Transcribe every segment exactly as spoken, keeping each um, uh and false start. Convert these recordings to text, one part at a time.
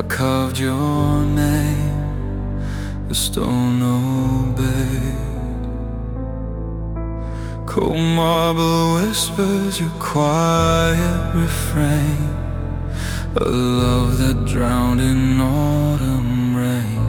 I carved your name, the stone obeyed. Cold marble whispers your quiet refrain, a love that drowned in autumn rain.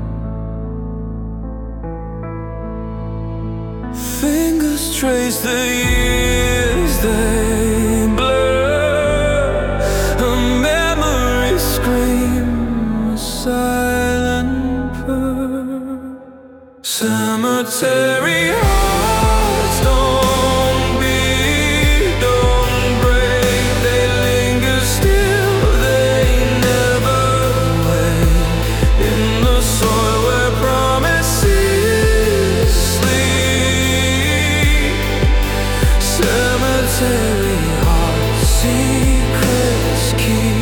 Fingers trace the years they blur, a memory scream, a silent purr. Cemetery hearts don't beat, don't break, they linger still, they never wake. In the soil where promises sleep, cemetery hearts secrets keep.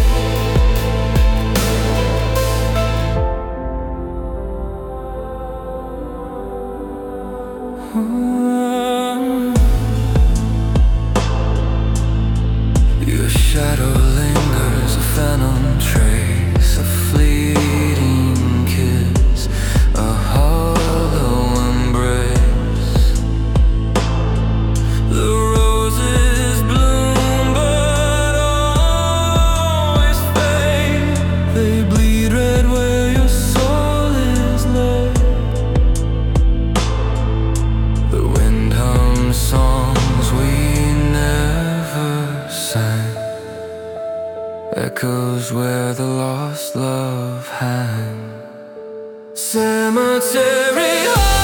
Your shadow lingers, a phantom trace, a fleeting kiss, a hollow embrace. The roses bloom but always fade, they bleed red where your soul is laid. The wind hums songs we never sang, echoes where the lost love hangs. Cemetery